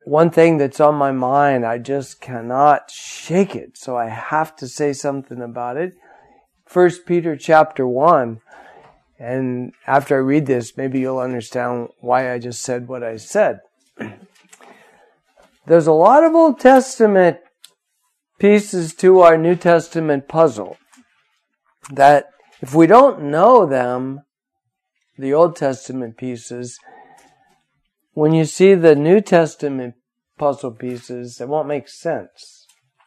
one thing that's on my mind, I just cannot shake it, so I have to say something about it. 1 Peter chapter 1, and after I read this, maybe you'll understand why I just said what I said. There's a lot of Old Testament pieces to our New Testament puzzle that if we don't know them, the Old Testament pieces, when you see the New Testament puzzle pieces, it won't make sense.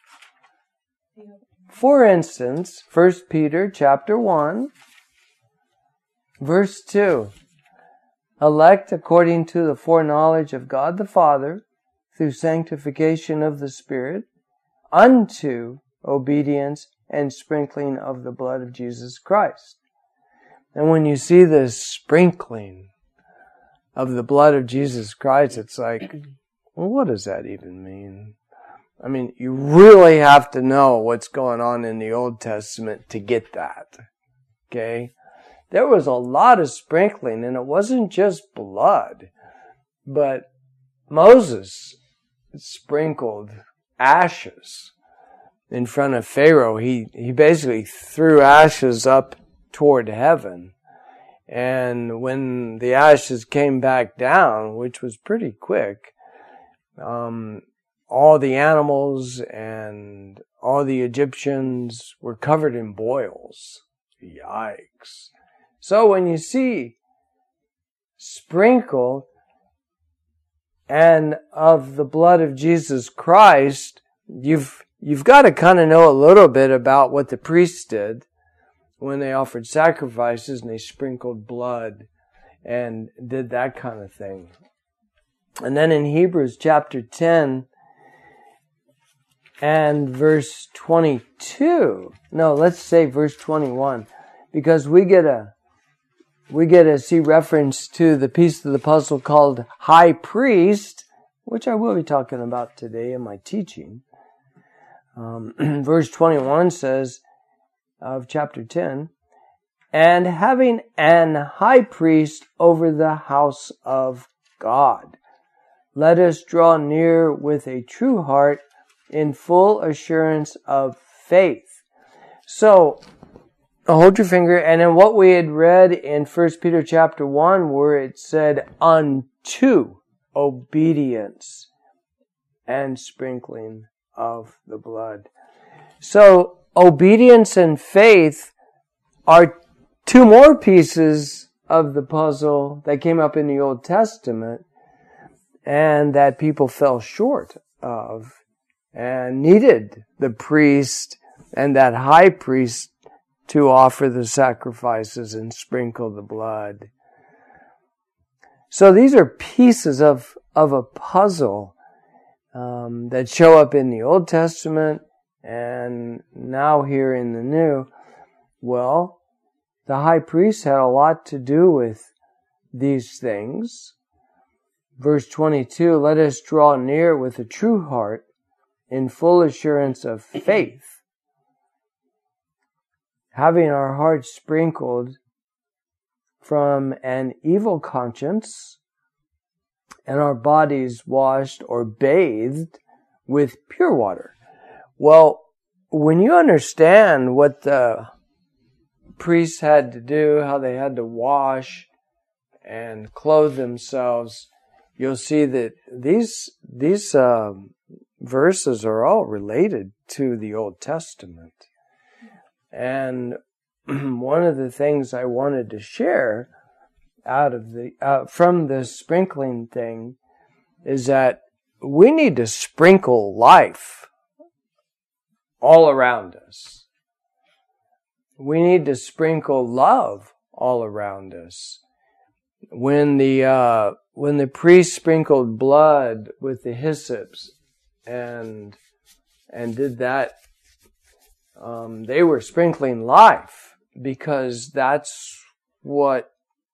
For instance, 1 Peter chapter 1, verse 2. Elect according to the foreknowledge of God the Father, through sanctification of the Spirit, unto obedience and sprinkling of the blood of Jesus Christ. And when you see this sprinkling of the blood of Jesus Christ, it's like, well, what does that even mean? I mean, you really have to know what's going on in the Old Testament to get that. Okay? There was a lot of sprinkling, and it wasn't just blood, but Moses sprinkled ashes in front of Pharaoh. He basically threw ashes up toward heaven. And when the ashes came back down, which was pretty quick, all the animals and all the Egyptians were covered in boils. Yikes. So when you see sprinkled and of the blood of Jesus Christ, you've got to kind of know a little bit about what the priests did when they offered sacrifices and they sprinkled blood and did that kind of thing. And then in Hebrews chapter 10 and verse 22, no, let's say verse 21, because we get to see reference to the piece of the puzzle called high priest, which I will be talking about today in my teaching. Verse 21 says of chapter 10, and having an high priest over the house of God, let us draw near with a true heart in full assurance of faith. So, hold your finger, and in what we had read in 1 Peter chapter 1, where it said, unto obedience and sprinkling of the blood. So, obedience and faith are two more pieces of the puzzle that came up in the Old Testament and that people fell short of and needed the priest and that high priest to offer the sacrifices and sprinkle the blood. So these are pieces of a puzzle that show up in the Old Testament and now here in the New. Well, the high priest had a lot to do with these things. Verse 22, let us draw near with a true heart in full assurance of faith, having our hearts sprinkled from an evil conscience and our bodies washed or bathed with pure water. Well, when you understand what the priests had to do, how they had to wash and clothe themselves, you'll see that these verses are all related to the Old Testament. And one of the things I wanted to share out of from this sprinkling thing is that we need to sprinkle life all around us. We need to sprinkle love all around us. When the priest sprinkled blood with the hyssops and did that, they were sprinkling life, because that's what,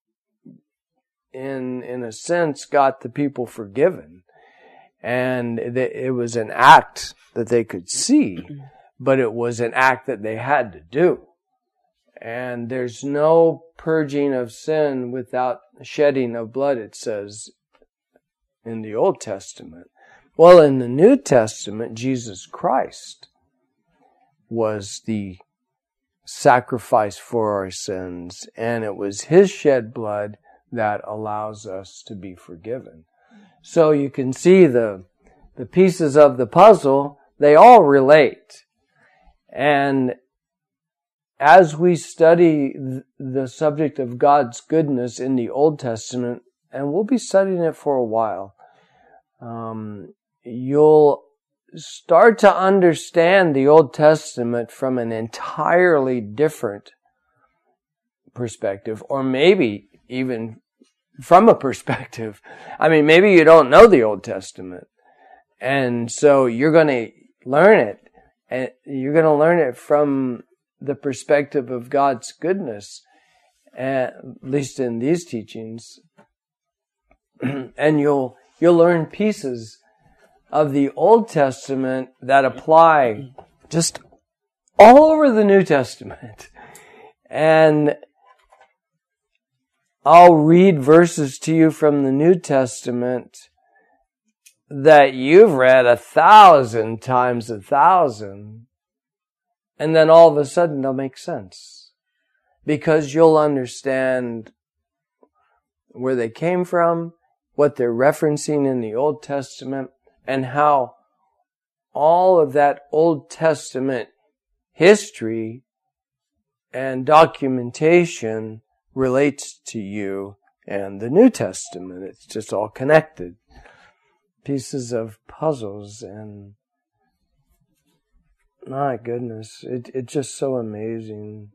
in a sense, got the people forgiven. And it was an act that they could see, but it was an act that they had to do. And there's no purging of sin without shedding of blood, it says in the Old Testament. Well, in the New Testament, Jesus Christ was the sacrifice for our sins, and it was His shed blood that allows us to be forgiven. So you can see the pieces of the puzzle, they all relate. And as we study the subject of God's goodness in the Old Testament, and we'll be studying it for a while, you'll start to understand the Old Testament from an entirely different perspective, or maybe even from a perspective. I mean, maybe you don't know the Old Testament, and so you're going to learn it, and you're going to learn it from the perspective of God's goodness, at least in these teachings. And you'll learn pieces of the Old Testament that apply just all over the New Testament. And I'll read verses to you from the New Testament that you've read 1,000 times 1,000, and then all of a sudden they'll make sense, because you'll understand where they came from, what they're referencing in the Old Testament, and how all of that Old Testament history and documentation relates to you and the New Testament. It's just all connected. Pieces of puzzles, and my goodness, it's just so amazing.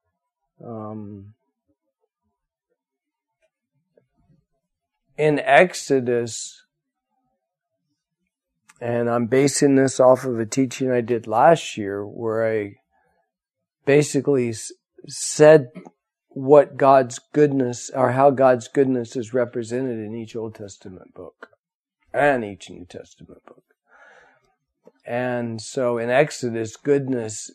In Exodus, and I'm basing this off of a teaching I did last year, where I basically said what God's goodness, or how God's goodness is represented in each Old Testament book and each New Testament book. And so in Exodus, goodness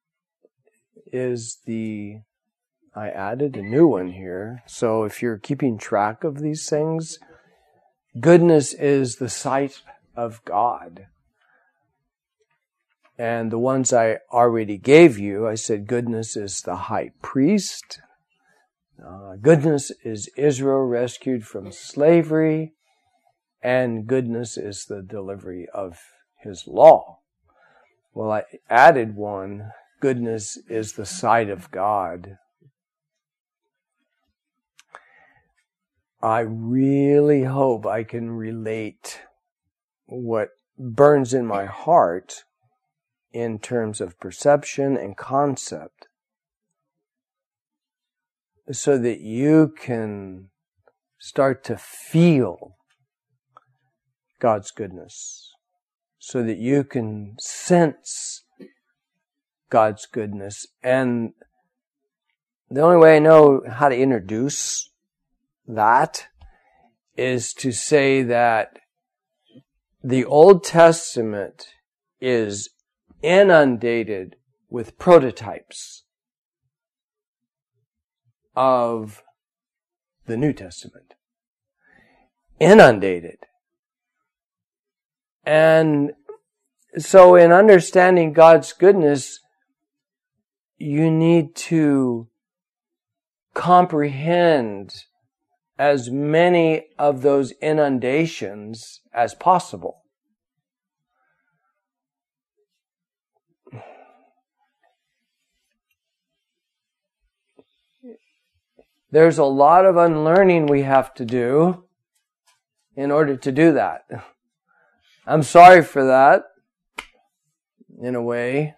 is I added a new one here. So if you're keeping track of these things, goodness is the sight of God. And the ones I already gave you, I said goodness is the high priest. Goodness is Israel rescued from slavery. And goodness is the delivery of His law. Well, I added one. Goodness is the sight of God. I really hope I can relate what burns in my heart in terms of perception and concept, so that you can start to feel God's goodness, so that you can sense God's goodness. And the only way I know how to introduce that is to say that the Old Testament is inundated with prototypes of the New Testament. Inundated. And so in understanding God's goodness, you need to comprehend as many of those inundations as possible. There's a lot of unlearning we have to do in order to do that. I'm sorry for that, in a way.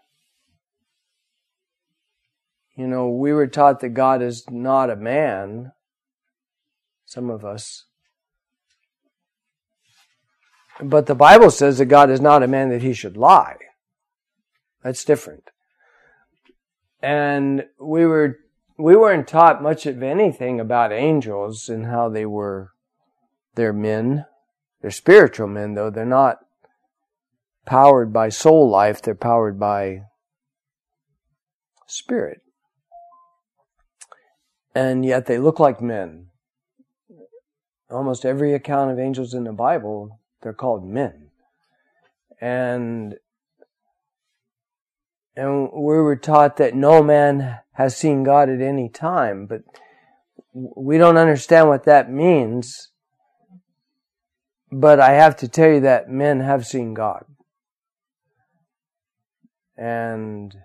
You know, we were taught that God is not a man, some of us. But the Bible says that God is not a man that He should lie. That's different. And we weren't taught much of anything about angels and how they're men. They're spiritual men, though. They're not powered by soul life. They're powered by spirit. And yet they look like men. Almost every account of angels in the Bible, they're called men. And we were taught that no man has seen God at any time, but we don't understand what that means. But I have to tell you that men have seen God. And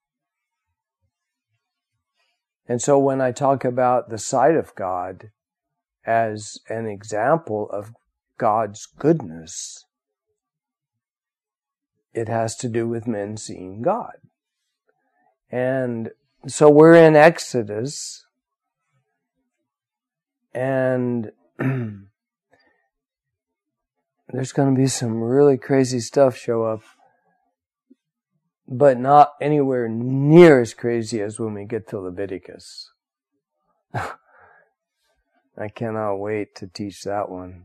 so when I talk about the sight of God as an example of God's goodness, it has to do with men seeing God. And so we're in Exodus, and there's going to be some really crazy stuff show up, but not anywhere near as crazy as when we get to Leviticus. I cannot wait to teach that one.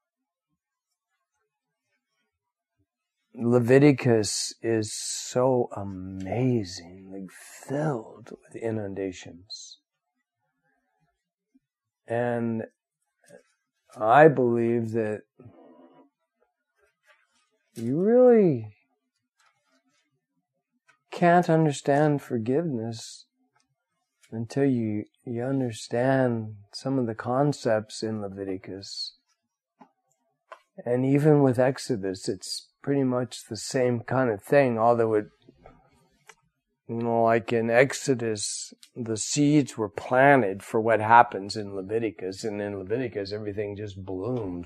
Leviticus is so amazingly filled with inundations. And I believe that you really can't understand forgiveness until you understand some of the concepts in Leviticus. And even with Exodus, it's pretty much the same kind of thing, although it, like in Exodus, the seeds were planted for what happens in Leviticus, and in Leviticus everything just bloomed.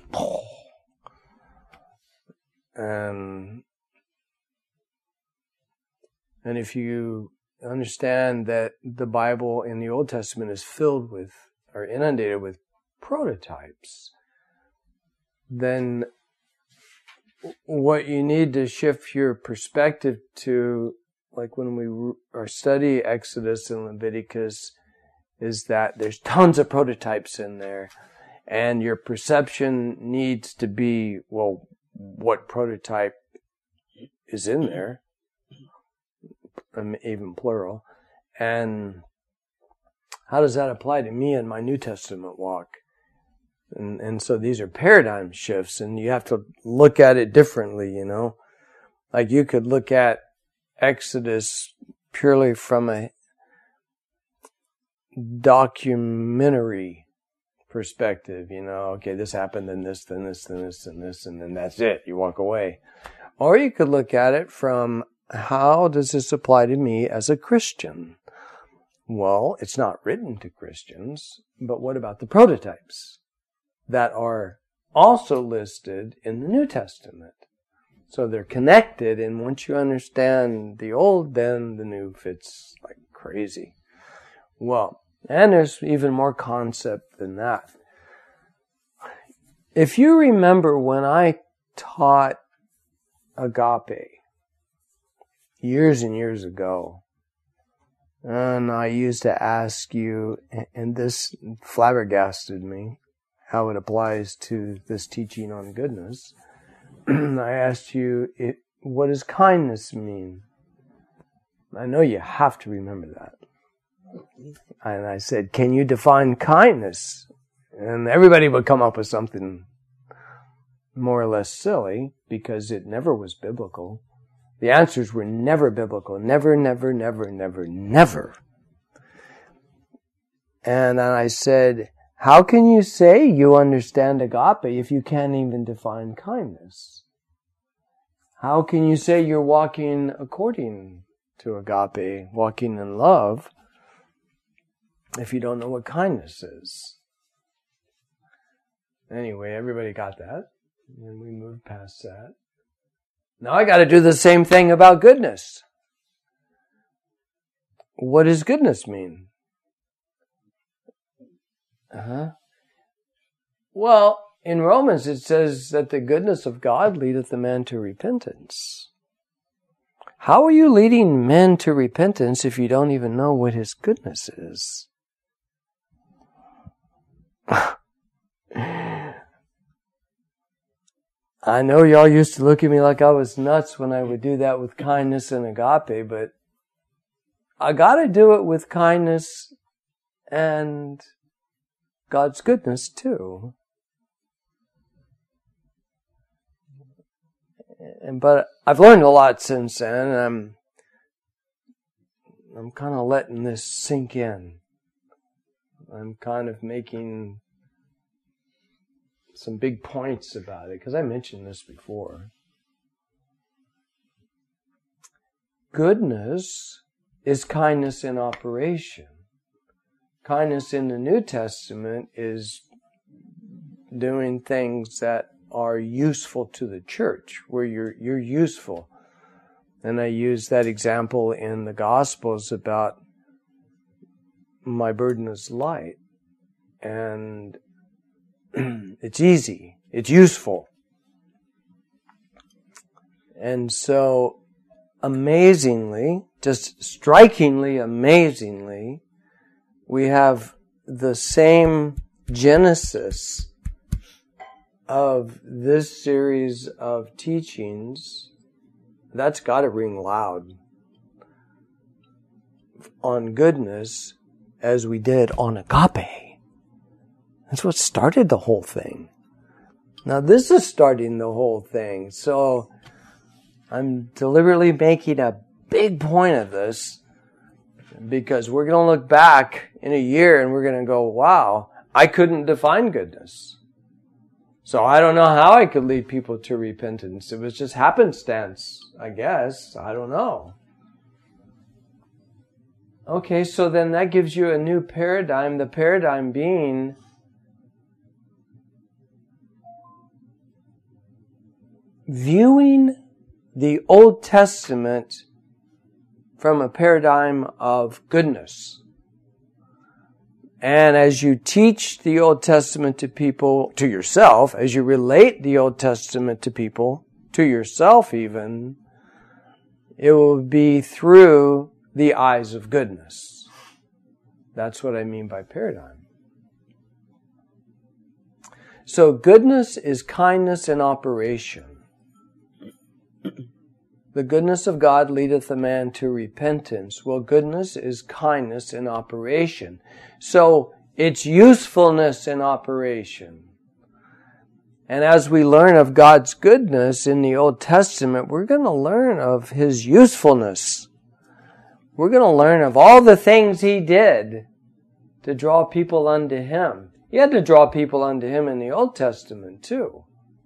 And if you understand that the Bible in the Old Testament is filled with, or inundated with, prototypes, then what you need to shift your perspective to, like when we study Exodus and Leviticus, is that there's tons of prototypes in there, and your perception needs to be, well, what prototype is in there, even plural, and how does that apply to me in my New Testament walk? And so these are paradigm shifts, and you have to look at it differently, you know. Like you could look at Exodus purely from a documentary perspective, you know. Okay, this happened, then this, then this, then this, and this, and then that's it. You walk away. Or you could look at it from, how does this apply to me as a Christian? Well, it's not written to Christians, but what about the prototypes that are also listed in the New Testament? So they're connected, and once you understand the old, then the new fits like crazy. Well, and there's even more concept than that. If you remember when I taught agape years and years ago, and I used to ask you, and this flabbergasted me, how it applies to this teaching on goodness. I asked you, what does kindness mean? I know you have to remember that. And I said, can you define kindness? And everybody would come up with something more or less silly, because it never was biblical. The answers were never biblical. Never, never, never, never, never. And then I said, how can you say you understand agape if you can't even define kindness? How can you say you're walking according to agape, walking in love, if you don't know what kindness is? Anyway, everybody got that. And we moved past that. Now I got to do the same thing about goodness. What does goodness mean? Well, in Romans it says that the goodness of God leadeth the man to repentance. How are you leading men to repentance if you don't even know what His goodness is? I know y'all used to look at me like I was nuts when I would do that with kindness and agape, but I gotta do it with kindness and God's goodness too. But I've learned a lot since then, and I'm kind of letting this sink in. I'm kind of making some big points about it, because I mentioned this before. Goodness is kindness in operation. Kindness in the New Testament is doing things that are useful to the church, where you're useful. And I use that example in the Gospels about my burden is light. And it's easy. It's useful. And so, amazingly, just strikingly amazingly, we have the same genesis of this series of teachings. That's got to ring loud on goodness as we did on agape. That's what started the whole thing. Now this is starting the whole thing. So I'm deliberately making a big point of this because we're going to look back in a year and we're going to go, wow, I couldn't define goodness. So I don't know how I could lead people to repentance. It was just happenstance, I guess. I don't know. Okay, so then that gives you a new paradigm. The paradigm being viewing the Old Testament from a paradigm of goodness. And as you teach the Old Testament to people, to yourself, as you relate the Old Testament to people, to yourself even, it will be through the eyes of goodness. That's what I mean by paradigm. So goodness is kindness in operation. The goodness of God leadeth a man to repentance. Well, goodness is kindness in operation. So, it's usefulness in operation. And as we learn of God's goodness in the Old Testament, we're going to learn of His usefulness. We're going to learn of all the things He did to draw people unto Him. He had to draw people unto Him in the Old Testament too.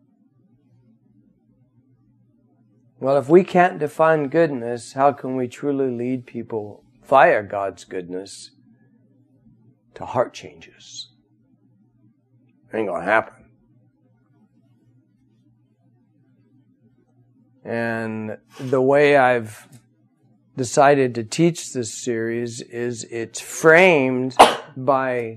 Well, if we can't define goodness, how can we truly lead people via God's goodness to heart changes? It ain't going to happen. And the way I've decided to teach this series is it's framed by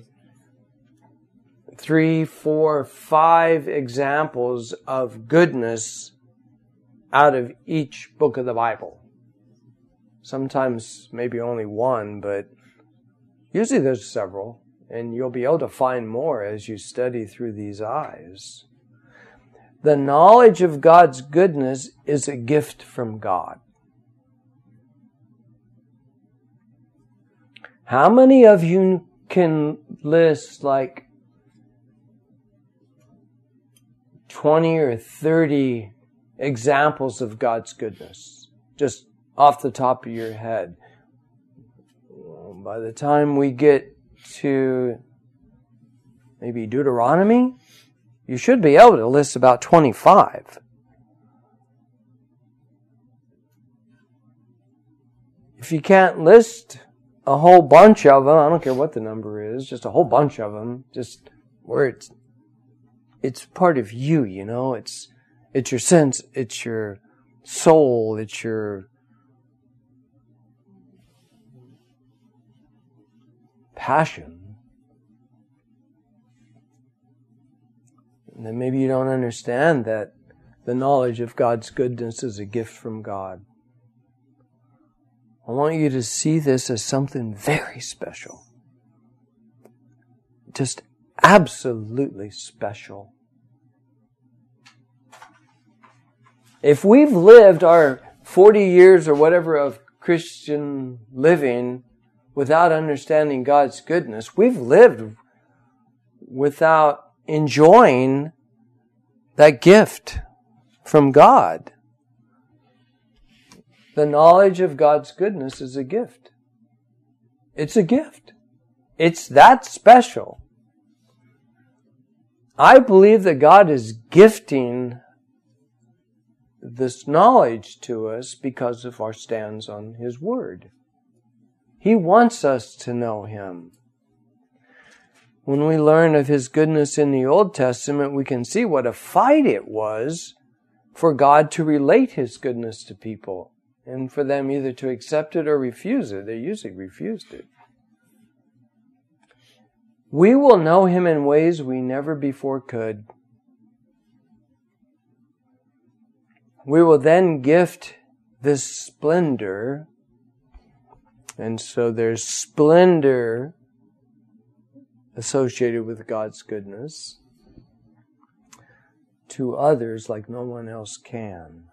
3, 4, 5 examples of goodness out of each book of the Bible. Sometimes maybe only one, but usually there's several, and you'll be able to find more as you study through these eyes. The knowledge of God's goodness is a gift from God. How many of you can list like 20 or 30 examples of God's goodness, just off the top of your head? By the time we get to maybe Deuteronomy, you should be able to list about 25. If you can't list a whole bunch of them, I don't care what the number is, just a whole bunch of them, just where it's part of you, you know, it's your sense, it's your soul, it's your passion. And then maybe you don't understand that the knowledge of God's goodness is a gift from God. I want you to see this as something very special. Just absolutely special. If we've lived our 40 years or whatever of Christian living without understanding God's goodness, we've lived without enjoying that gift from God. The knowledge of God's goodness is a gift. It's a gift. It's that special. I believe that God is gifting this knowledge to us because of our stands on His Word. He wants us to know Him. When we learn of His goodness in the Old Testament, we can see what a fight it was for God to relate His goodness to people, and for them either to accept it or refuse it. They usually refused it. We will know Him in ways we never before could. We will then gift this splendor, and so there's splendor associated with God's goodness to others like no one else can.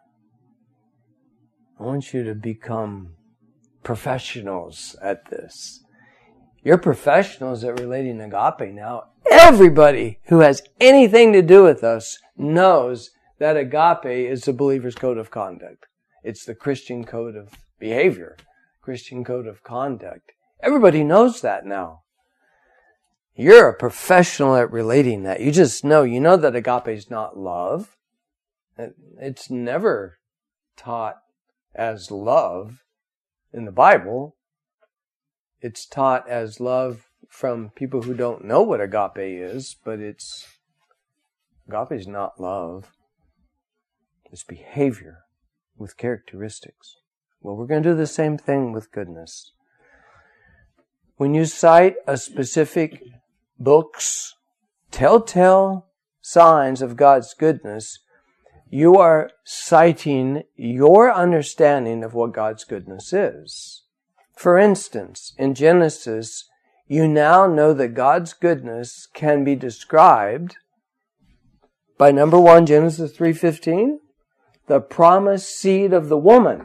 I want you to become professionals at this. You're professionals at relating agape now. Everybody who has anything to do with us knows that agape is the believer's code of conduct. It's the Christian code of behavior, Christian code of conduct. Everybody knows that now. You're a professional at relating that. You just know. You know that agape is not love. It's never taught as love in the Bible. It's taught as love from people who don't know what agape is, but agape is not love. It's behavior with characteristics. Well, we're going to do the same thing with goodness. When you cite a specific book's telltale signs of God's goodness, you are citing your understanding of what God's goodness is. For instance, in Genesis, you now know that God's goodness can be described by number 1, Genesis 3:15, the promised seed of the woman,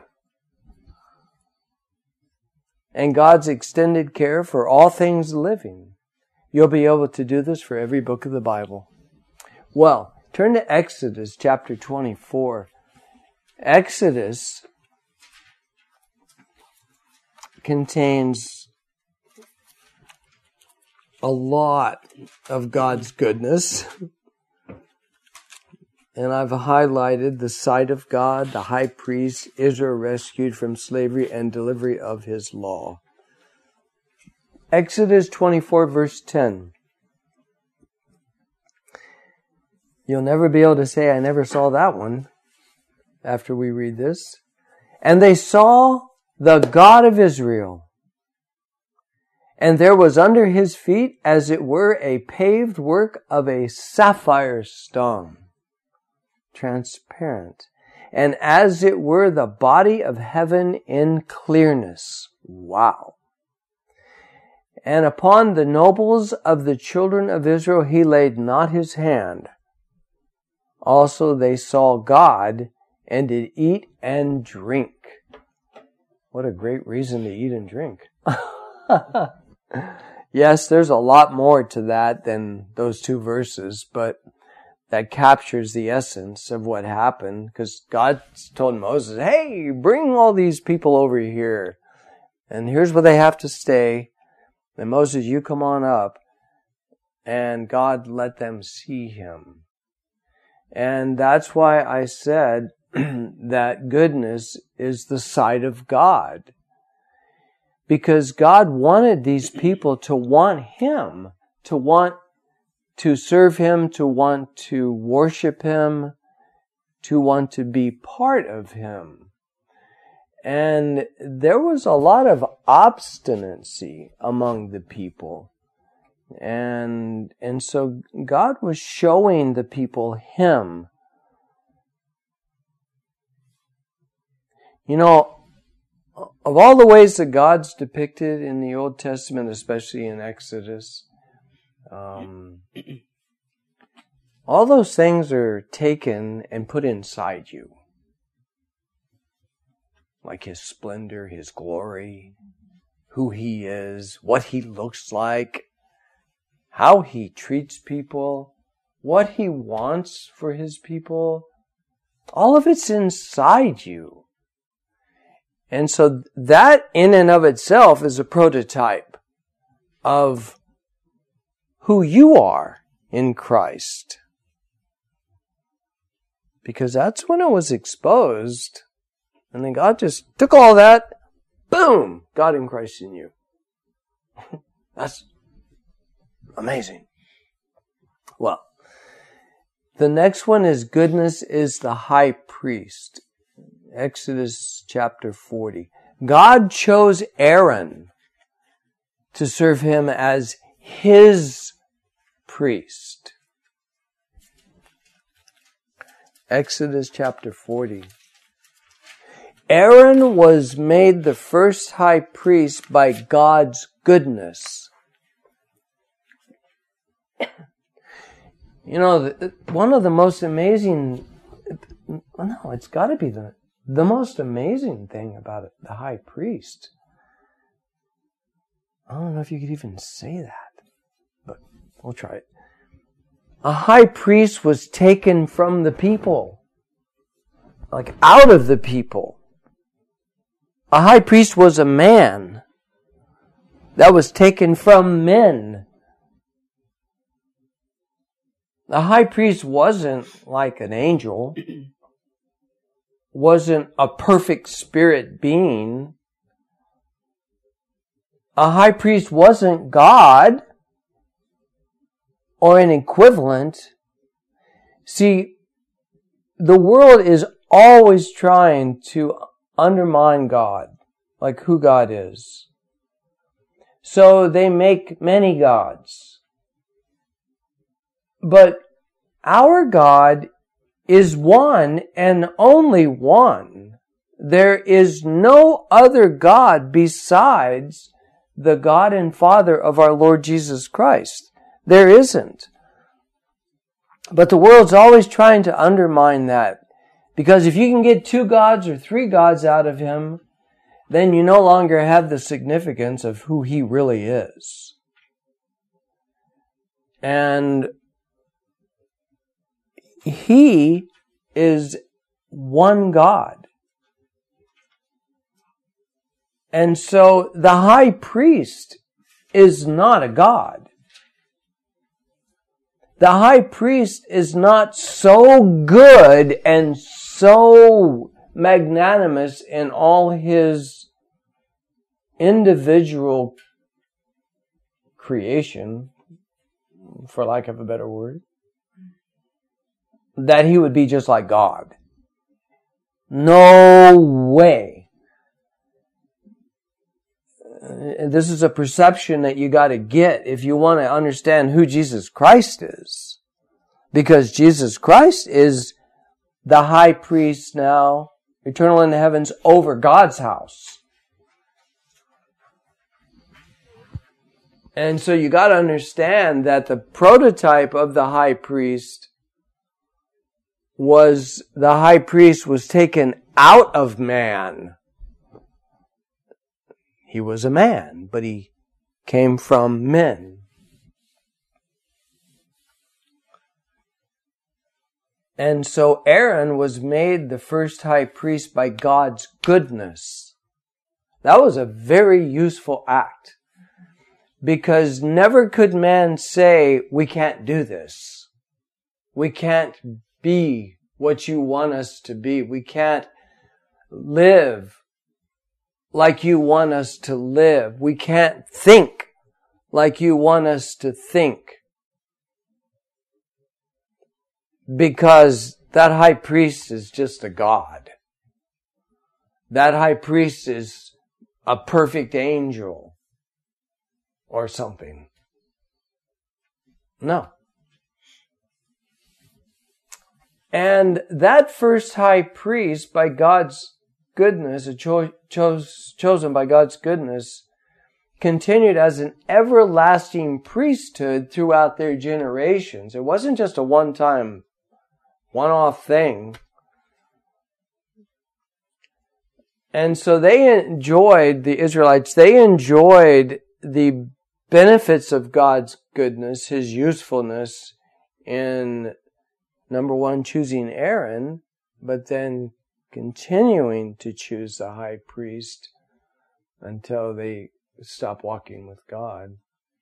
and God's extended care for all things living. You'll be able to do this for every book of the Bible. Well, turn to Exodus chapter 24. Exodus contains a lot of God's goodness. And I've highlighted the sight of God, the high priest, Israel rescued from slavery, and delivery of His law. Exodus 24 verse 10. You'll never be able to say, I never saw that one after we read this. And they saw the God of Israel, and there was under His feet, as it were, a paved work of a sapphire stone, transparent, and as it were the body of heaven in clearness. Wow. And upon the nobles of the children of Israel He laid not His hand. Also they saw God, and did eat and drink. What a great reason to eat and drink. Yes, there's a lot more to that than those 2 verses, but that captures the essence of what happened, because God told Moses, hey, bring all these people over here, and here's where they have to stay. And Moses, you come on up. And God let them see Him. And that's why I said that goodness is the sight of God. Because God wanted these people to want Him, to want to serve Him, to want to worship Him, to want to be part of Him. And there was a lot of obstinacy among the people. And so God was showing the people Him. You know, of all the ways that God's depicted in the Old Testament, especially in Exodus, all those things are taken and put inside you. Like His splendor, His glory, who He is, what He looks like, how He treats people, what He wants for His people. All of it's inside you. And so that in and of itself is a prototype of who you are in Christ. Because that's when it was exposed. And then God just took all that, boom, God in Christ in you. That's amazing. Well, the next one is goodness is the high priest. Exodus chapter 40. God chose Aaron to serve him as his priest. Exodus chapter 40. Aaron was made the first high priest by God's goodness. You know, one of the most amazing, no, it's got to be the most amazing thing about the high priest. I don't know if you could even say that, but we'll try it. A high priest was taken from the people, like out of the people. A high priest was a man that was taken from men. The high priest wasn't like an angel, wasn't a perfect spirit being. A high priest wasn't God or an equivalent. See, the world is always trying to undermine God, like who God is. So they make many gods. But our God is one and only one. There is no other God besides the God and Father of our Lord Jesus Christ. There isn't. But the world's always trying to undermine that. Because if you can get 2 gods or 3 gods out of him, then you no longer have the significance of who he really is. And he is one God. And so the high priest is not a god. The high priest is not so good and so magnanimous in all his individual creation, for lack of a better word, that he would be just like God. No way. This is a perception that you got to get if you want to understand who Jesus Christ is. Because Jesus Christ is the high priest now, eternal in the heavens, over God's house. And so you got to understand that the prototype of the high priest was taken out of man. He was a man, but he came from men. And so Aaron was made the first high priest by God's goodness. That was a very useful act. Because never could man say, we can't do this. We can't be what you want us to be. We can't live like you want us to live. We can't think like you want us to think. Because that high priest is just a god. That high priest is a perfect angel or something. No. And that first high priest, by God's goodness, chosen by God's goodness, continued as an everlasting priesthood throughout their generations. It wasn't just a one-time, one-off thing. And so the Israelites, they enjoyed the benefits of God's goodness, His usefulness in, number one, choosing Aaron, but then continuing to choose the high priest until they stop walking with God.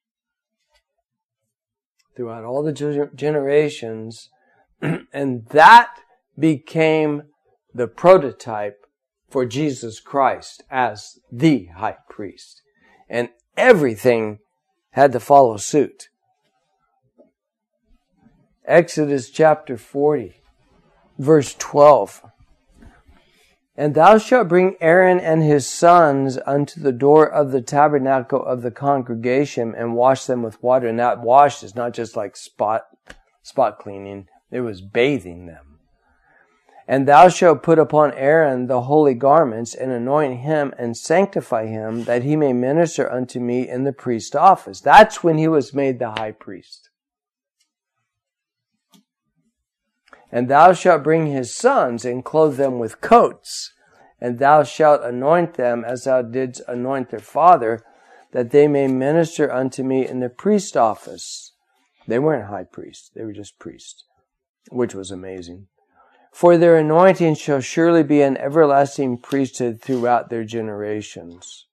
Throughout all the generations, and that became the prototype for Jesus Christ as the high priest. And everything had to follow suit. Exodus chapter 40, verse 12. And thou shalt bring Aaron and his sons unto the door of the tabernacle of the congregation and wash them with water. And that wash is not just like spot cleaning. It was bathing them. And thou shalt put upon Aaron the holy garments and anoint him and sanctify him that he may minister unto me in the priest office. That's when he was made the high priest. And thou shalt bring his sons and clothe them with coats, and thou shalt anoint them as thou didst anoint their father, that they may minister unto me in the priest office. They weren't high priests, they were just priests, which was amazing. For their anointing shall surely be an everlasting priesthood throughout their generations.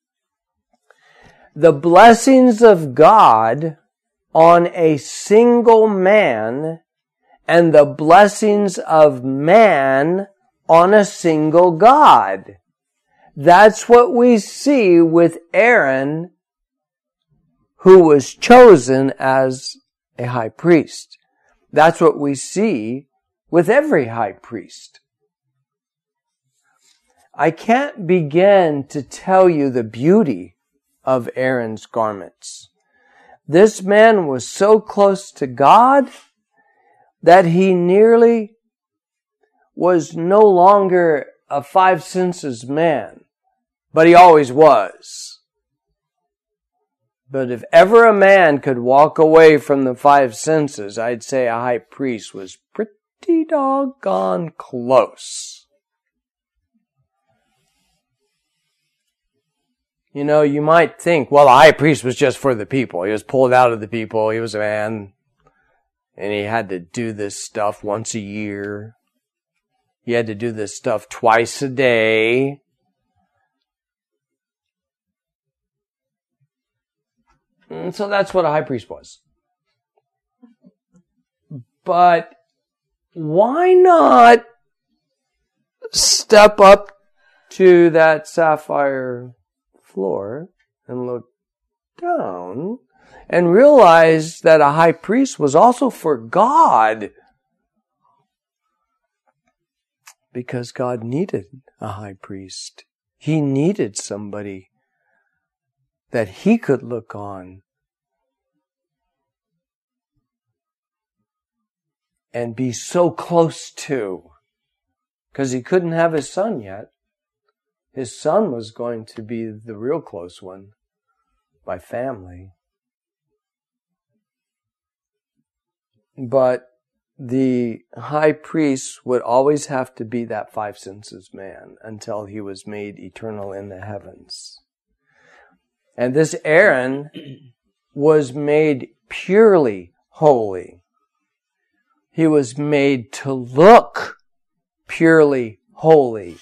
The blessings of God on a single man and the blessings of man on a single God. That's what we see with Aaron, who was chosen as a high priest. That's what we see with every high priest. I can't begin to tell you the beauty of Aaron's garments. This man was so close to God that he nearly was no longer a five senses man, but he always was. But if ever a man could walk away from the five senses, I'd say a high priest was pretty doggone close. You know, you might think, well, the high priest was just for the people. He was pulled out of the people. He was a man. And he had to do this stuff once a year. He had to do this stuff twice a day. And so that's what a high priest was. But why not step up to that sapphire floor and look down and realize that a high priest was also for God? Because God needed a high priest. He needed somebody that he could look on and be so close to. Because he couldn't have his son yet. His son was going to be the real close one by family. But the high priest would always have to be that five senses man until he was made eternal in the heavens. And this Aaron was made purely holy. He was made to look purely holy.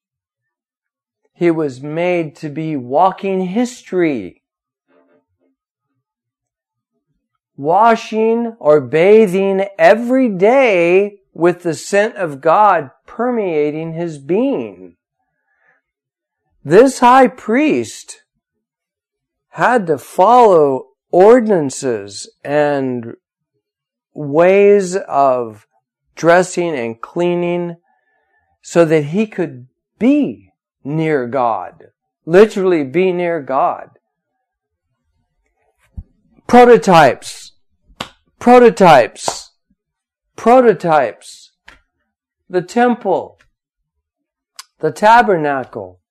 He was made to be walking history. Washing or bathing every day with the scent of God permeating his being. This high priest had to follow ordinances and ways of dressing and cleaning so that he could be near God. Literally be near God. Prototypes. The temple. The tabernacle.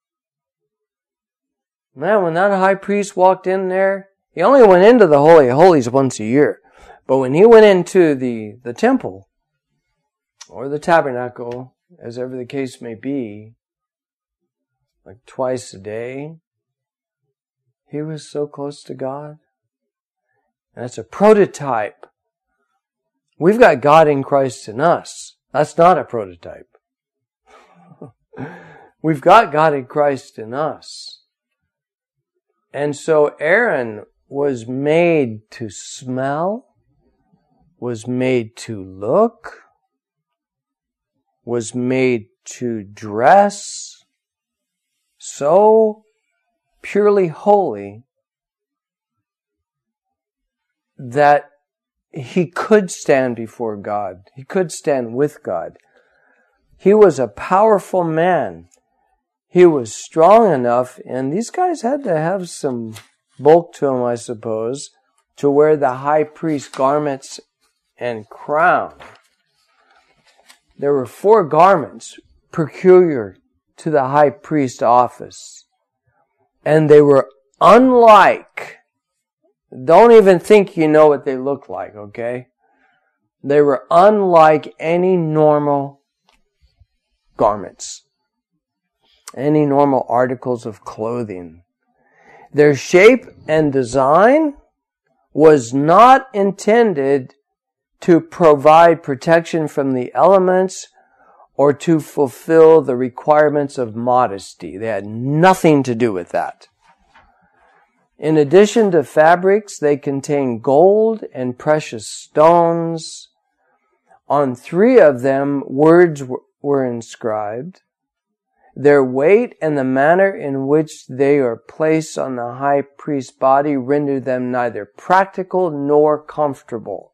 Man, when that high priest walked in there, he only went into the Holy of Holies once a year. But when he went into the temple, or the tabernacle, as ever the case may be, like twice a day, he was so close to God. And that's a prototype. We've got God in Christ in us. That's not a prototype. We've got God in Christ in us. And so Aaron was made to smell, was made to look, was made to dress so purely holy that he could stand before God. He could stand with God. He was a powerful man. He was strong enough, and these guys had to have some bulk to them, I suppose, to wear the high priest garments and crown. There were 4 garments peculiar to the high priest office. And they were unlike, don't even think you know what they look like, okay? They were unlike any normal garments, any normal articles of clothing. Their shape and design was not intended to provide protection from the elements or to fulfill the requirements of modesty. They had nothing to do with that. In addition to fabrics, they contained gold and precious stones. On 3 of them, words were inscribed. Their weight and the manner in which they are placed on the high priest's body render them neither practical nor comfortable.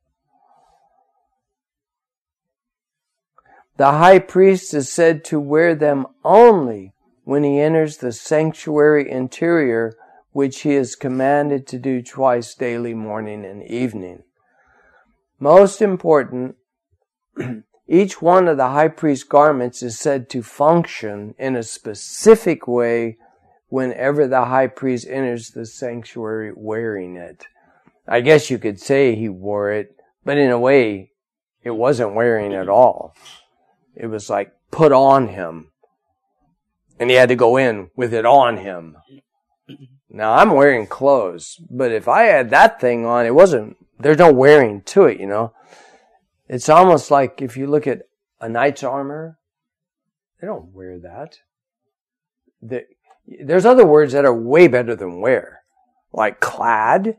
The high priest is said to wear them only when he enters the sanctuary interior, which he is commanded to do twice daily, morning and evening. Most important, each one of the high priest's garments is said to function in a specific way whenever the high priest enters the sanctuary wearing it. I guess you could say he wore it, but in a way, it wasn't wearing at all. It was like put on him. And he had to go in with it on him. Now, I'm wearing clothes, but if I had that thing on, there's no wearing to it, you know. It's almost like if you look at a knight's armor, they don't wear that. There's other words that are way better than wear, like clad,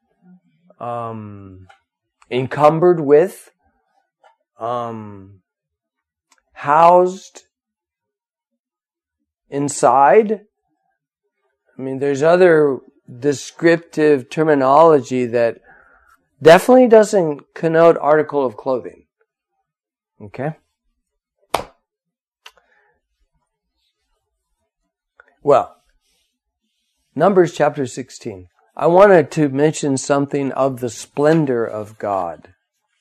encumbered with, housed inside. I mean, there's other descriptive terminology that definitely doesn't connote article of clothing. Okay? Well, Numbers chapter 16. I wanted to mention something of the splendor of God,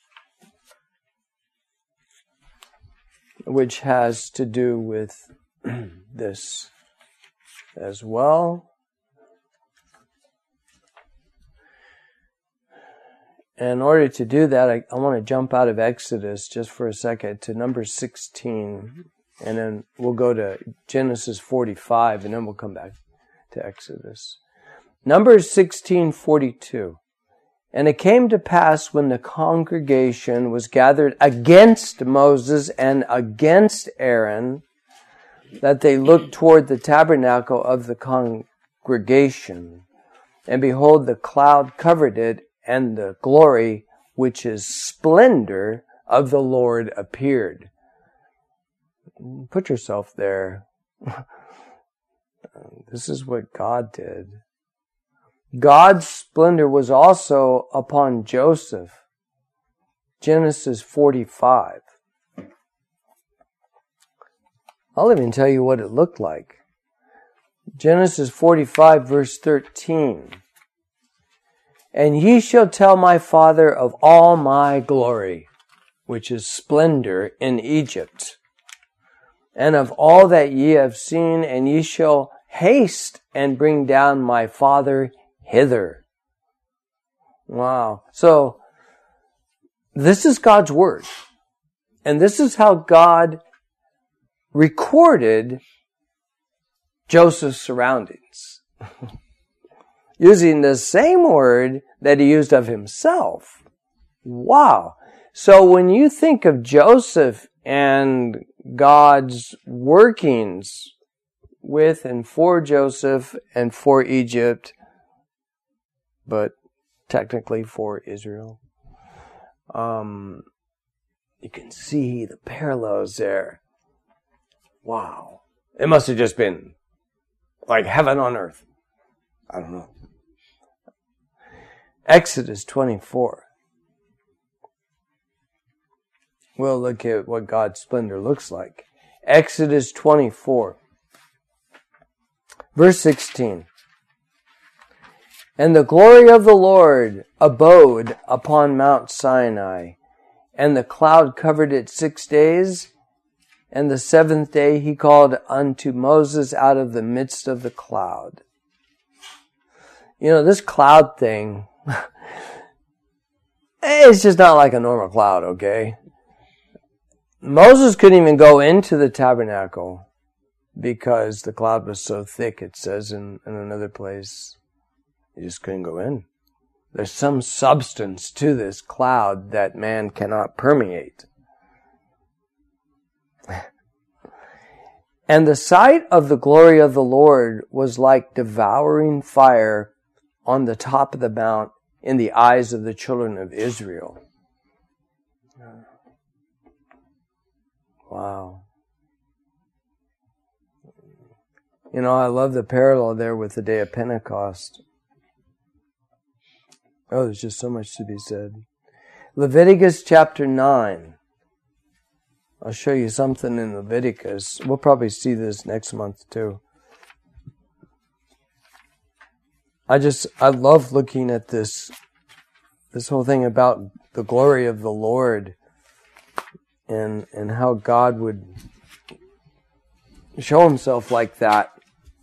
which has to do with this as well. In order to do that, I want to jump out of Exodus just for a second to Numbers 16, and then we'll go to Genesis 45, and then we'll come back to Exodus. Numbers 16:42. And it came to pass when the congregation was gathered against Moses and against Aaron, that they looked toward the tabernacle of the congregation. And behold, the cloud covered it, and the glory, which is splendor, of the Lord appeared. Put yourself there. This is what God did. God's splendor was also upon Joseph. Genesis 45. I'll even tell you what it looked like. Genesis 45, verse 13. And ye shall tell my father of all my glory, which is splendor in Egypt, and of all that ye have seen, and ye shall haste and bring down my father hither. Wow. So, this is God's word. And this is how God recorded Joseph's surroundings. Using the same word that he used of himself. Wow. So when you think of Joseph and God's workings with and for Joseph and for Egypt, but technically for Israel. You can see the parallels there. Wow. It must have just been like heaven on earth. I don't know. Exodus 24. We'll look at what God's splendor looks like. Exodus 24. Verse 16. And the glory of the Lord abode upon Mount Sinai, and the cloud covered it 6 days, and the 7th day he called unto Moses out of the midst of the cloud. You know, this cloud thing, it's just not like a normal cloud, okay? Moses couldn't even go into the tabernacle because the cloud was so thick, it says in another place. He just couldn't go in. There's some substance to this cloud that man cannot permeate. And the sight of the glory of the Lord was like devouring fire on the top of the mount in the eyes of the children of Israel. Wow. You know, I love the parallel there with the day of Pentecost. Oh, there's just so much to be said. Leviticus chapter 9. I'll show you something in Leviticus. We'll probably see this next month too. I love looking at this whole thing about the glory of the Lord and how God would show himself like that.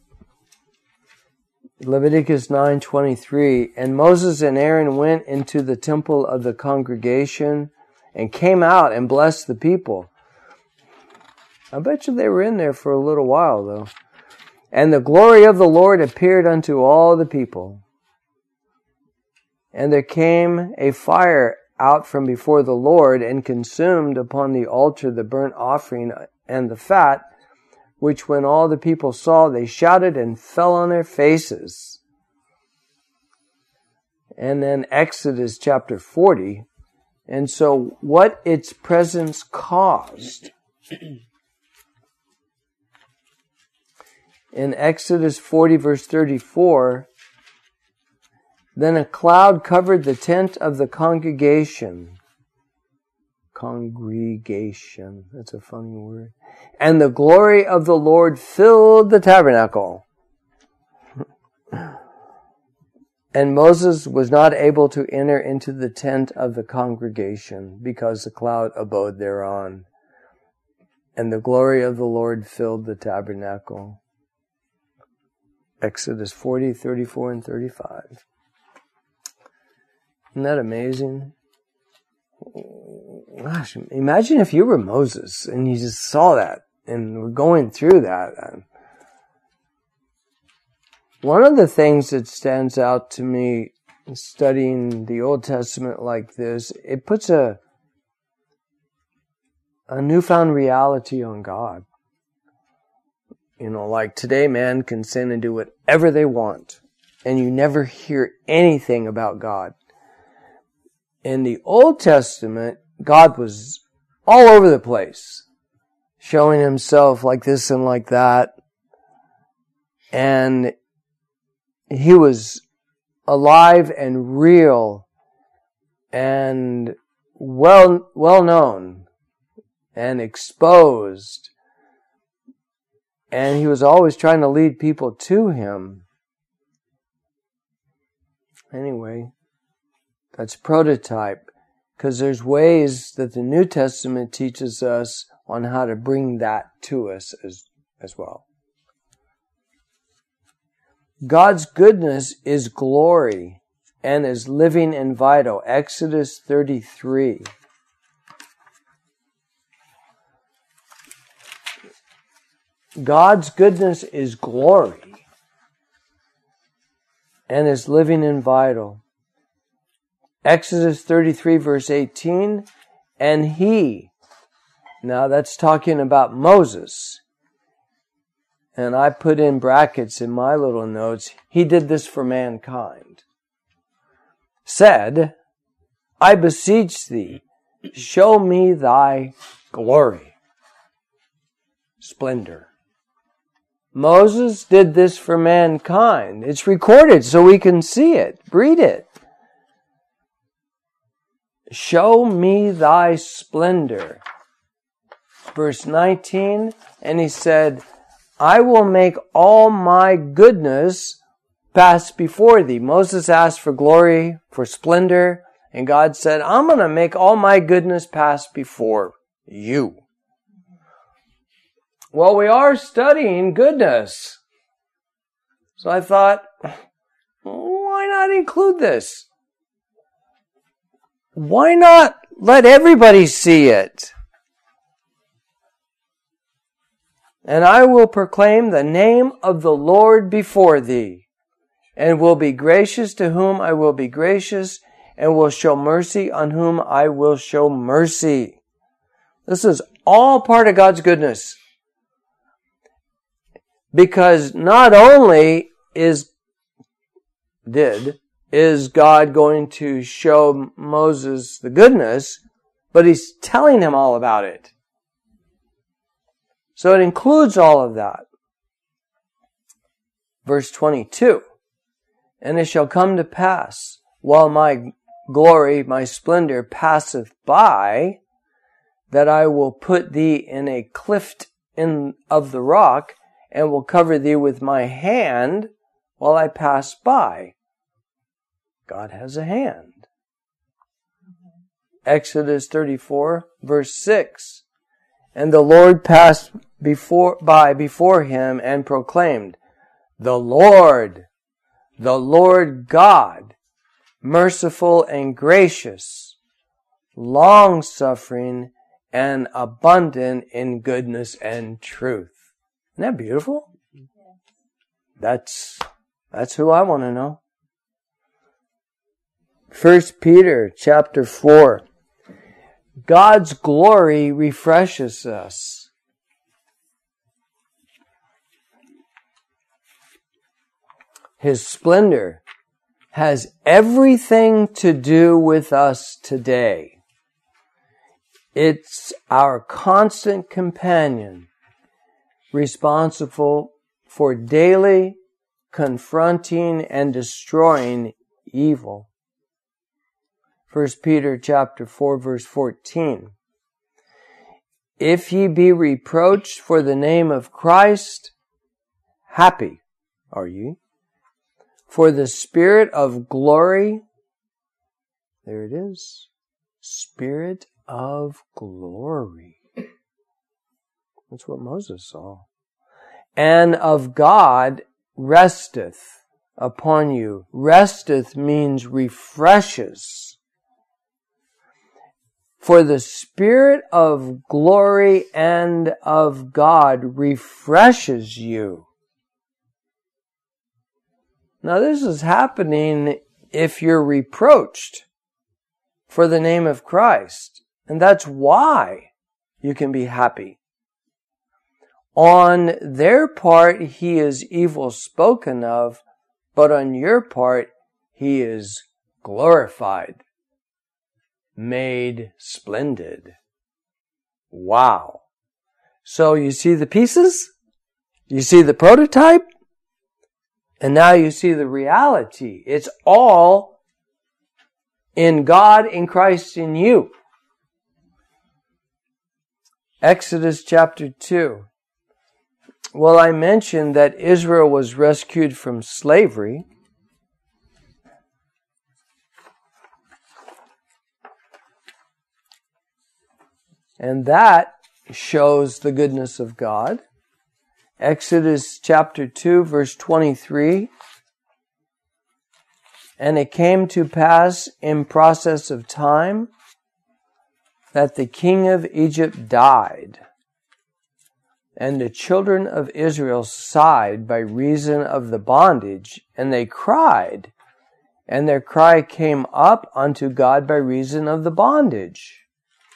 Leviticus 9:23, and Moses and Aaron went into the temple of the congregation and came out and blessed the people. I bet you they were in there for a little while though. And the glory of the Lord appeared unto all the people. And there came a fire out from before the Lord and consumed upon the altar the burnt offering and the fat, which when all the people saw, they shouted and fell on their faces. And then Exodus chapter 40. And so what its presence caused. In Exodus 40 verse 34, then a cloud covered the tent of the congregation. Congregation. That's a funny word. And the glory of the Lord filled the tabernacle. And Moses was not able to enter into the tent of the congregation because the cloud abode thereon. And the glory of the Lord filled the tabernacle. Exodus 40, 34, and 35. Isn't that amazing? Gosh, imagine if you were Moses and you just saw that and were going through that. One of the things that stands out to me studying the Old Testament like this, it puts a newfound reality on God. You know, like today man can sin and do whatever they want, and you never hear anything about God. In the Old Testament, God was all over the place, showing himself like this and like that. And he was alive and real and well known and exposed. And he was always trying to lead people to him. Anyway, that's prototype, because there's ways that the New Testament teaches us on how to bring that to us as well. God's goodness is glory and is living and vital. Exodus 33. God's goodness is glory and is living and vital. Exodus 33 verse 18, and he, now that's talking about Moses, and I put in brackets in my little notes, He did this for mankind, said, I beseech thee, show me thy glory, splendor. Moses did this for mankind. It's recorded so we can see it, read it. Show me thy splendor. Verse 19, and he said, I will make all my goodness pass before thee. Moses asked for glory, for splendor, and God said, I'm going to make all my goodness pass before you. Well, we are studying goodness. So I thought, why not include this? Why not let everybody see it? And I will proclaim the name of the Lord before thee, and will be gracious to whom I will be gracious, and will show mercy on whom I will show mercy. This is all part of God's goodness. Because not only is God going to show Moses the goodness, but He's telling him all about it. So it includes all of that. Verse 22, and it shall come to pass, while my glory, my splendor passeth by, that I will put thee in a cleft of the rock, and will cover thee with my hand while I pass by. God has a hand. Exodus 34, verse 6. And the Lord passed by before him and proclaimed, the Lord God, merciful and gracious, long-suffering and abundant in goodness and truth. Isn't that beautiful? That's who I want to know. 1 Peter chapter 4. God's glory refreshes us. His splendor has everything to do with us today. It's our constant companion, responsible for daily confronting and destroying evil. 1 Peter chapter 4, verse 14. If ye be reproached for the name of Christ, happy are ye, for the Spirit of glory, there it is, Spirit of glory. That's what Moses saw. And of God resteth upon you. Resteth means refreshes. For the Spirit of glory and of God refreshes you. Now this is happening if you're reproached for the name of Christ. And that's why you can be happy. On their part, he is evil spoken of, but on your part, he is glorified, made splendid. Wow. So you see the pieces? You see the prototype? And now you see the reality. It's all in God, in Christ, in you. Exodus chapter 2. Well, I mentioned that Israel was rescued from slavery. And that shows the goodness of God. Exodus chapter 2, verse 23. And it came to pass in process of time that the king of Egypt died, and the children of Israel sighed by reason of the bondage, and they cried, and their cry came up unto God by reason of the bondage.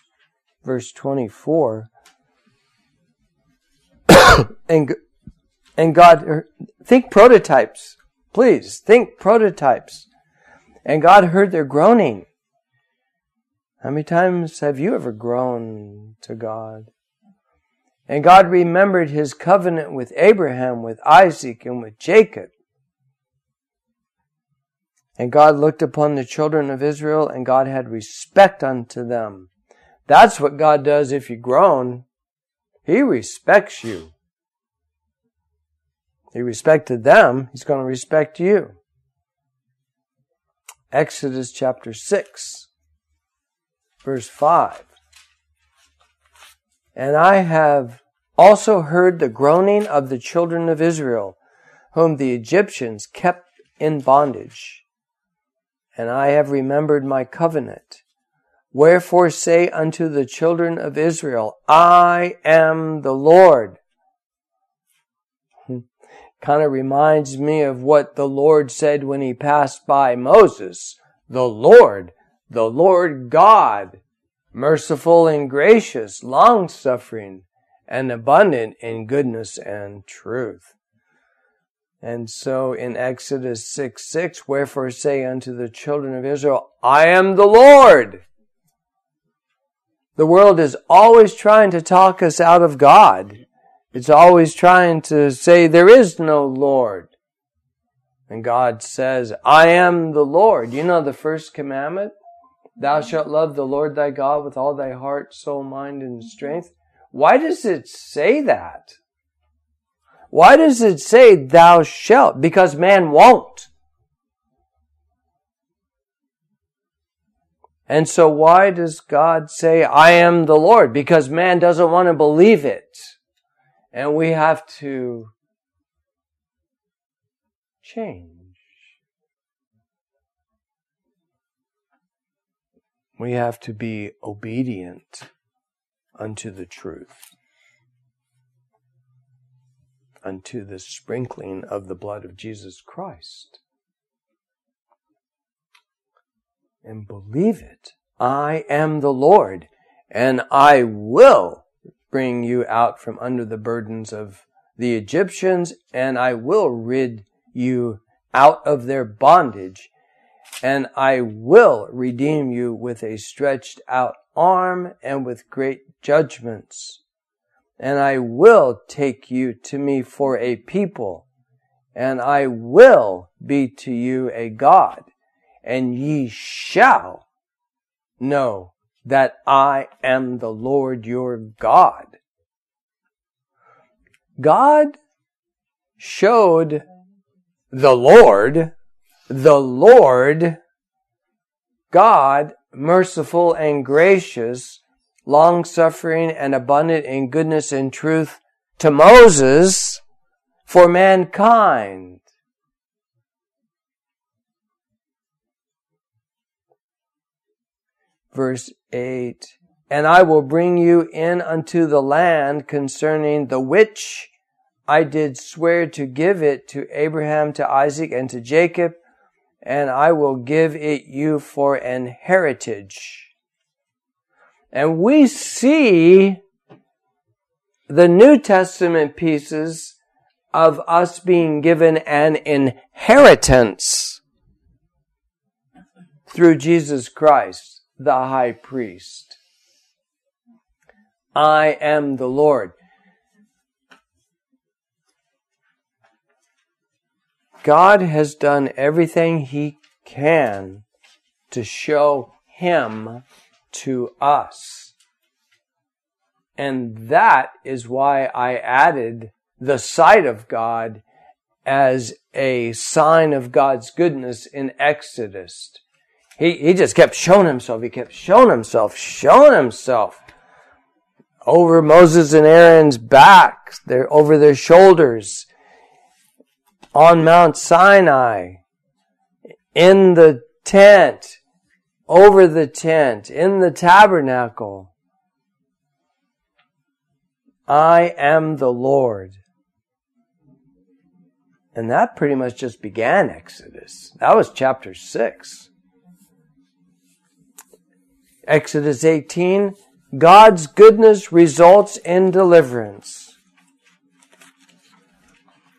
Verse 24. And God, think prototypes. Please, think prototypes. And God heard their groaning. How many times have you ever groaned to God? And God remembered His covenant with Abraham, with Isaac, and with Jacob. And God looked upon the children of Israel, and God had respect unto them. That's what God does if you groan. He respects you. He respected them. He's going to respect you. Exodus chapter 6, verse 5. And I have also heard the groaning of the children of Israel, whom the Egyptians kept in bondage. And I have remembered my covenant. Wherefore say unto the children of Israel, I am the Lord. Kind of reminds me of what the Lord said when He passed by Moses. The Lord God, merciful and gracious, long-suffering, and abundant in goodness and truth. And so in Exodus 6:6, wherefore say unto the children of Israel, I am the Lord. The world is always trying to talk us out of God. It's always trying to say there is no Lord. And God says, I am the Lord. You know the first commandment? Thou shalt love the Lord thy God with all thy heart, soul, mind, and strength. Why does it say that? Why does it say thou shalt? Because man won't. And so why does God say, I am the Lord? Because man doesn't want to believe it. And we have to change. We have to be obedient unto the truth, unto the sprinkling of the blood of Jesus Christ. And believe it. I am the Lord, and I will bring you out from under the burdens of the Egyptians, and I will rid you out of their bondage, and I will redeem you with a stretched out arm and with great judgments. And I will take you to me for a people, and I will be to you a God, and ye shall know that I am the Lord your God. God showed the Lord, God, merciful and gracious, long-suffering and abundant in goodness and truth to Moses for mankind. Verse 8, and I will bring you in unto the land concerning the which I did swear to give it to Abraham, to Isaac, and to Jacob, and I will give it you for an heritage. And we see the New Testament pieces of us being given an inheritance through Jesus Christ, the high priest. I am the Lord. God has done everything He can to show Him to us. And that is why I added the sight of God as a sign of God's goodness in Exodus. He just kept showing Himself. He kept showing Himself. Over Moses and Aaron's back, over their shoulders, on Mount Sinai, in the tent, over the tent, in the tabernacle. I am the Lord. And that pretty much just began Exodus. That was chapter 6. Exodus 18, God's goodness results in deliverance.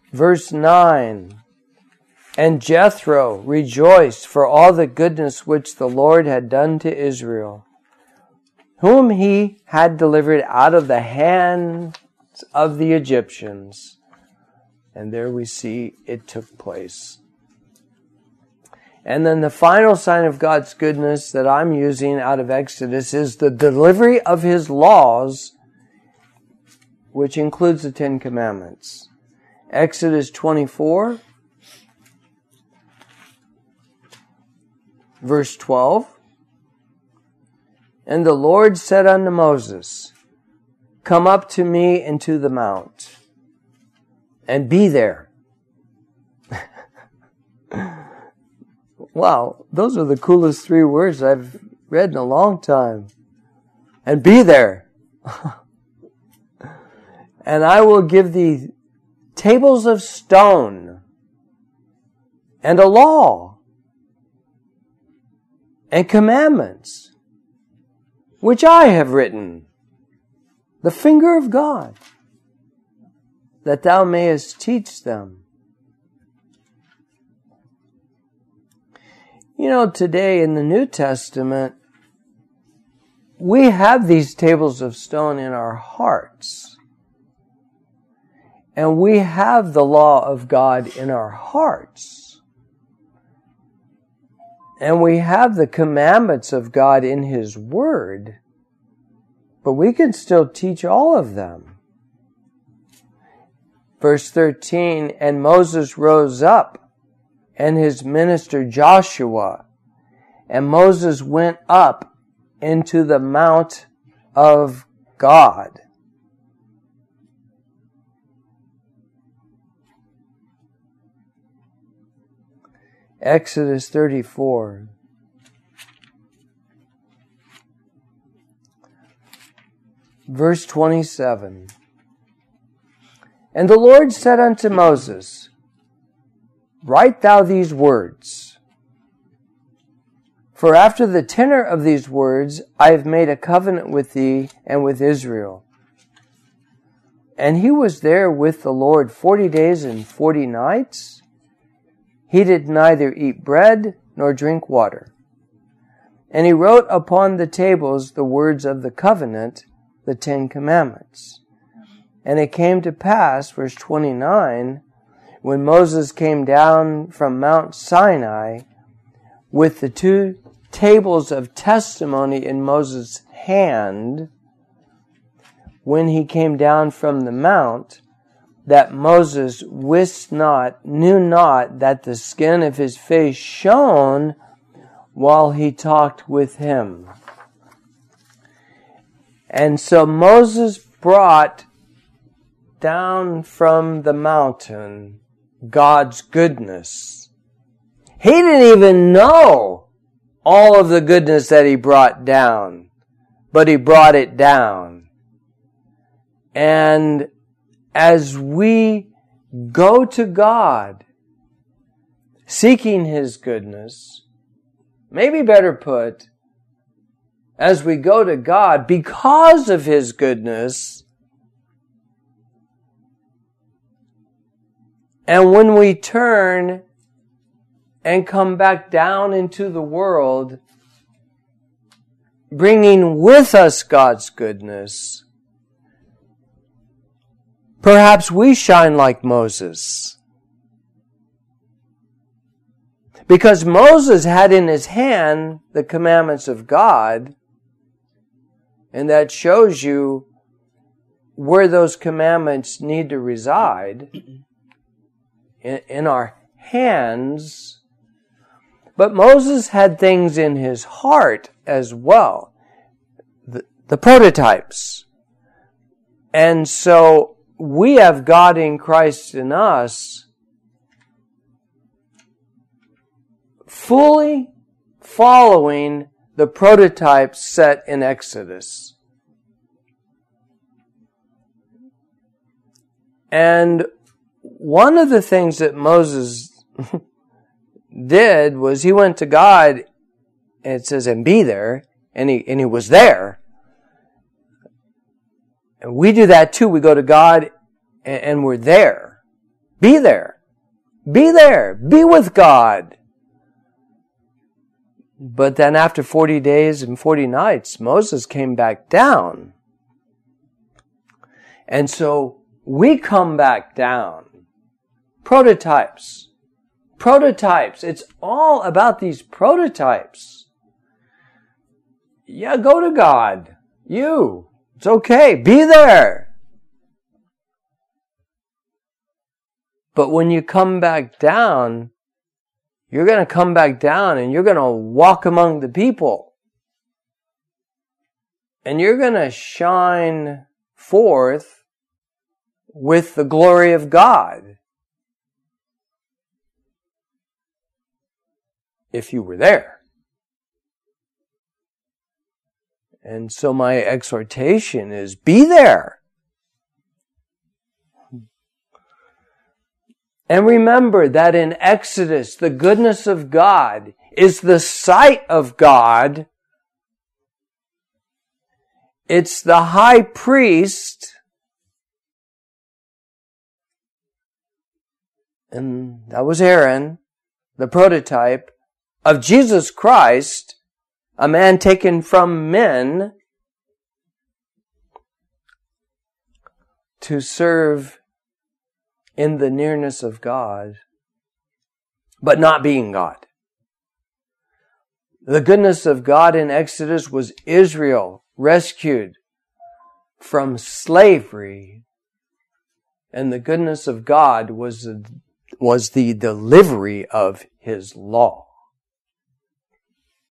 Verse 9. And Jethro rejoiced for all the goodness which the Lord had done to Israel, whom he had delivered out of the hands of the Egyptians. And there we see it took place. And then the final sign of God's goodness that I'm using out of Exodus is the delivery of His laws, which includes the Ten Commandments. Exodus 24, verse 12. And the Lord said unto Moses, Come up to me into the mount, and be there. Wow, those are the coolest 3 words I've read in a long time. And be there. And I will give thee tables of stone, and a law, and commandments, which I have written, the finger of God, that thou mayest teach them. You know, today in the New Testament, we have these tables of stone in our hearts. And we have the law of God in our hearts. And we have the commandments of God in His Word. But we can still teach all of them. Verse 13, And Moses rose up, and his minister Joshua, and Moses went up into the mount of God. Exodus 34. Verse 27. And the Lord said unto Moses, Write thou these words, for after the tenor of these words I have made a covenant with thee and with Israel. And he was there with the Lord 40 days and 40 nights. He did neither eat bread nor drink water. And he wrote upon the tables the words of the covenant, the 10 Commandments. And it came to pass, verse 29, when Moses came down from Mount Sinai with the 2 tables of testimony in Moses' hand, when he came down from the mount, that Moses knew not that the skin of his face shone while he talked with him. And so Moses brought down from the mountain God's goodness. He didn't even know all of the goodness that he brought down, but he brought it down. And as we go to God, seeking His goodness, maybe better put, as we go to God because of His goodness, and when we turn and come back down into the world, bringing with us God's goodness, perhaps we shine like Moses. Because Moses had in his hand the commandments of God, and that shows you where those commandments need to reside, in our hands. But Moses had things in his heart as well, the prototypes. And so we have God in Christ in us, fully following the prototypes set in Exodus. And one of the things that Moses did was he went to God, and it says, and be there, and he was there. And we do that too. We go to God and we're there. Be there. Be there. Be with God. But then after 40 days and 40 nights, Moses came back down. And so we come back down. Prototypes. Prototypes. It's all about these prototypes. Yeah, go to God. You. It's okay. Be there. But when you come back down, you're going to come back down and you're going to walk among the people. And you're going to shine forth with the glory of God. If you were there. And so my exhortation is, be there. And remember that in Exodus, the goodness of God is the sight of God. It's the high priest. And that was Aaron, the prototype of Jesus Christ, a man taken from men to serve in the nearness of God, but not being God. The goodness of God in Exodus was Israel rescued from slavery, and the goodness of God was the delivery of His law.